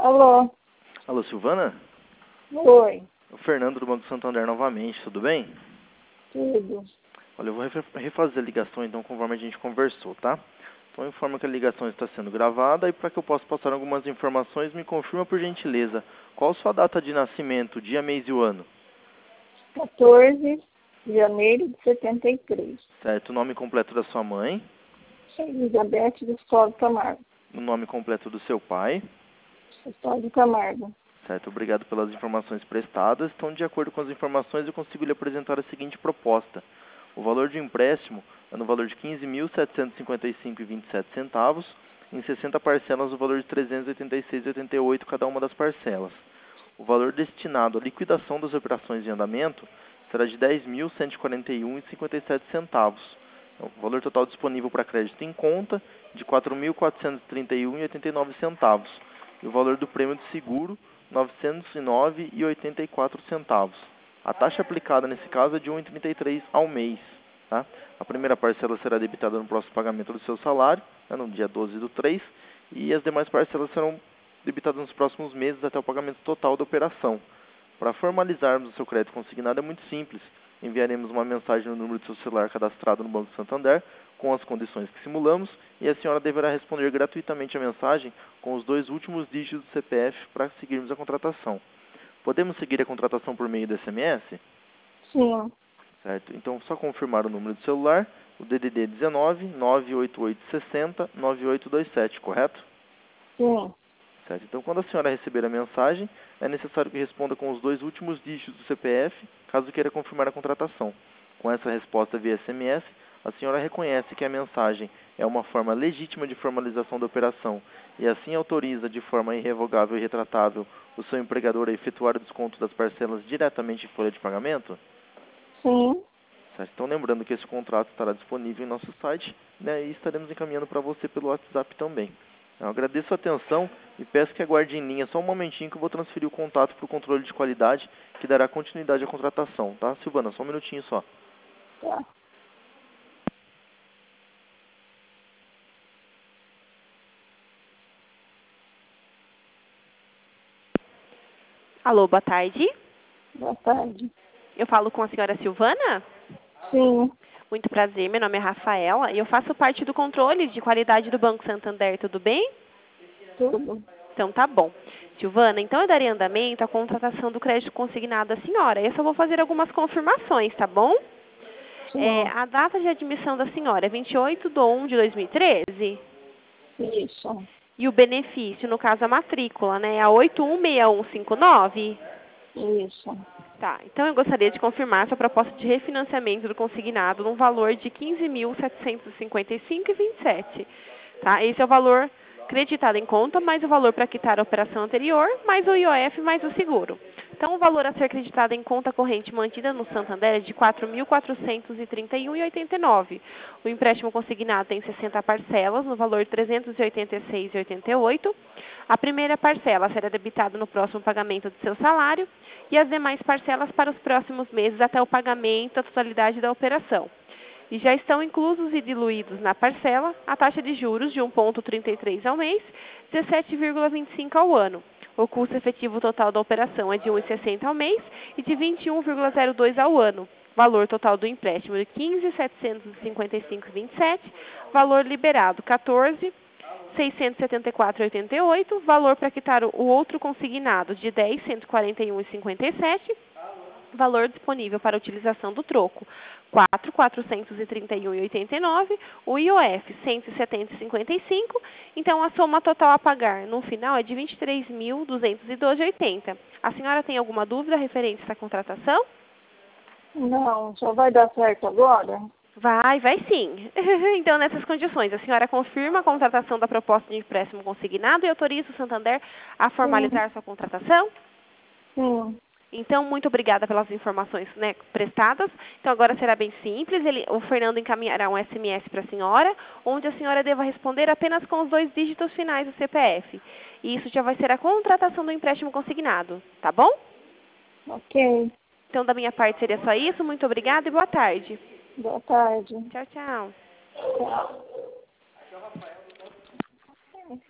Alô? Alô, Silvana? Oi. O Fernando do Banco Santander novamente, tudo bem? Tudo. Olha, eu vou refazer a ligação então conforme a gente conversou, tá? Então informa que a ligação está sendo gravada e para que eu possa passar algumas informações, me confirma por gentileza, qual a sua data de nascimento, dia, mês e o ano? 14 de janeiro de 73. Certo, o nome completo da sua mãe, Elizabeth do Custódio Camargo. o nome completo do seu pai. Custódio Camargo. Certo, obrigado pelas informações prestadas. Então, de acordo com as informações, eu consigo lhe apresentar a seguinte proposta. O valor de empréstimo é no valor de R$ 15.755,27, em 60 parcelas no valor de R$ 386,88 cada uma das parcelas. O valor destinado à liquidação das operações de andamento será de R$ 10.141,57. O valor total disponível para crédito em conta de R$ 4.431,89. E o valor do prêmio de seguro, R$ 909,84. A taxa aplicada nesse caso é de R$ 1,33 ao mês. Tá? A primeira parcela será debitada no próximo pagamento do seu salário, no dia 12/3, e as demais parcelas serão debitadas nos próximos meses até o pagamento total da operação. Para formalizarmos o seu crédito consignado é muito simples. Enviaremos uma mensagem no número do seu celular cadastrado no Banco Santander com as condições que simulamos e a senhora deverá responder gratuitamente a mensagem com os 2 últimos dígitos do CPF para seguirmos a contratação. Podemos seguir a contratação por meio do SMS? Sim. Certo. Então, só confirmar o número do celular, o DDD 19 98860 9827, correto? Sim. Certo. Então, quando a senhora receber a mensagem, é necessário que responda com os 2 últimos dígitos do CPF, caso queira confirmar a contratação. Com essa resposta via SMS, a senhora reconhece que a mensagem é uma forma legítima de formalização da operação e assim autoriza de forma irrevogável e retratável o seu empregador a efetuar o desconto das parcelas diretamente em folha de pagamento? Sim. Certo. Então, lembrando que esse contrato estará disponível em nosso site, né, e estaremos encaminhando para você pelo WhatsApp também. Eu agradeço a atenção e peço que aguarde em linha só um momentinho que eu vou transferir o contato para o controle de qualidade, que dará continuidade à contratação, tá? Silvana, só um minutinho só. Tá. Alô, boa tarde. Boa tarde. Eu falo com a senhora Silvana? Sim. Muito prazer, meu nome é Rafaela e eu faço parte do controle de qualidade do Banco Santander, tudo bem? Tudo. Então tá bom. Silvana, então eu darei andamento à contratação do crédito consignado à senhora. Eu só vou fazer algumas confirmações, tá bom? Sim. A data de admissão da senhora é 28/1 de 2013? Isso. E o benefício, no caso a matrícula, né? É a 816159? Isso. Tá, então eu gostaria de confirmar sua proposta de refinanciamento do consignado num valor de R$ 15.755,27. Tá? Esse é o valor creditado em conta, mais o valor para quitar a operação anterior, mais o IOF, mais o seguro. Então, o valor a ser creditado em conta corrente mantida no Santander é de R$ 4.431,89. O empréstimo consignado tem 60 parcelas, no valor de R$ 386,88. A primeira parcela será debitada no próximo pagamento do seu salário e as demais parcelas para os próximos meses até o pagamento da totalidade da operação. E já estão inclusos e diluídos na parcela a taxa de juros de 1,33 ao mês, 17,25 ao ano. O custo efetivo total da operação é de 1,60 ao mês e de 21,02 ao ano. Valor total do empréstimo de 15.755,27, valor liberado 14.674,88, valor para quitar o outro consignado de 10.141,57, valor disponível para utilização do troco, 4.431,89, o IOF 170,55, então a soma total a pagar no final é de 23.212,80. A senhora tem alguma dúvida referente a essa contratação? Não, só vai dar certo agora? Vai sim. Então, nessas condições, a senhora confirma a contratação da proposta de empréstimo consignado e autoriza o Santander a formalizar sua contratação? Sim. Então, muito obrigada pelas informações, né, prestadas. Então, agora será bem simples. O Fernando encaminhará um SMS para a senhora, onde a senhora deva responder apenas com os 2 dígitos finais do CPF. E isso já vai ser a contratação do empréstimo consignado, tá bom? Ok. Então, da minha parte seria só isso. Muito obrigada e boa tarde. Boa tarde. Tchau, tchau. Tchau.